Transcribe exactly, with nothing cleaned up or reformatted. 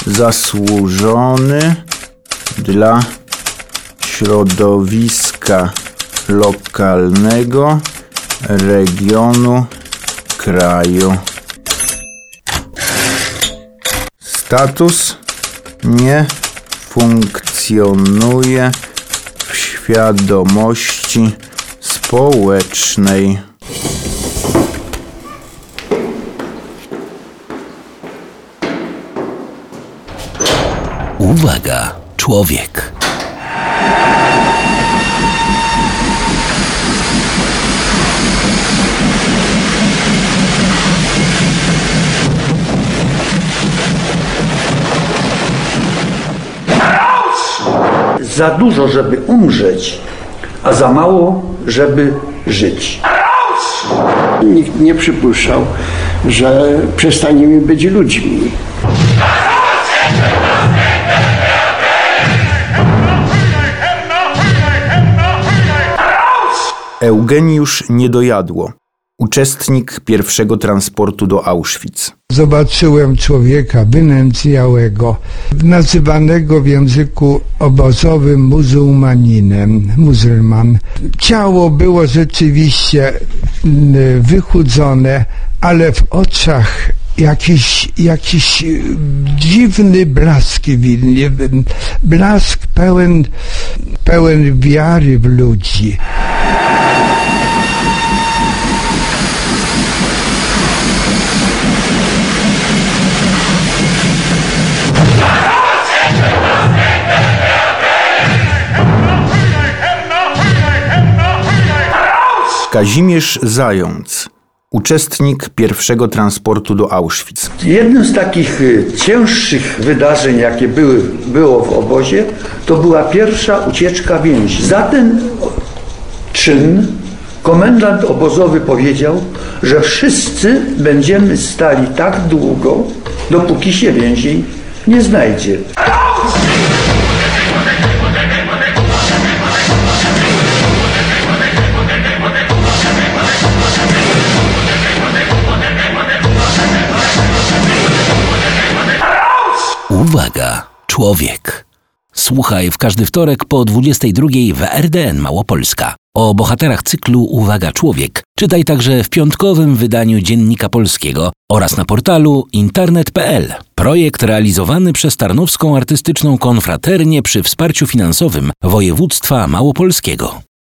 zasłużony dla środowiska lokalnego, regionu, kraju. Status nie funkcjonuje w świadomości społecznej. Uwaga, człowiek. Za dużo, żeby umrzeć, a za mało, żeby żyć. Nikt nie przypuszczał, że przestaniemy być ludźmi. Eugeniusz Niedojadło, uczestnik pierwszego transportu do Auschwitz. Zobaczyłem człowieka wynędzniałego, nazywanego w języku obozowym muzułmaninem, muzułman. Ciało było rzeczywiście wychudzone, ale w oczach jakiś, jakiś dziwny blask, blask pełen, pełen wiary w ludzi. Kazimierz Zając, uczestnik pierwszego transportu do Auschwitz. Jednym z takich cięższych wydarzeń, jakie były, było w obozie, to była pierwsza ucieczka więźniów. Za ten czyn komendant obozowy powiedział, że wszyscy będziemy stali tak długo, dopóki się więzień nie znajdzie. Uwaga, człowiek. Słuchaj w każdy wtorek po dwudziestej drugiej w R D N Małopolska. O bohaterach cyklu Uwaga, człowiek czytaj także w piątkowym wydaniu Dziennika Polskiego oraz na portalu internet kropka p l. Projekt realizowany przez Tarnowską Artystyczną Konfraternię przy wsparciu finansowym województwa małopolskiego.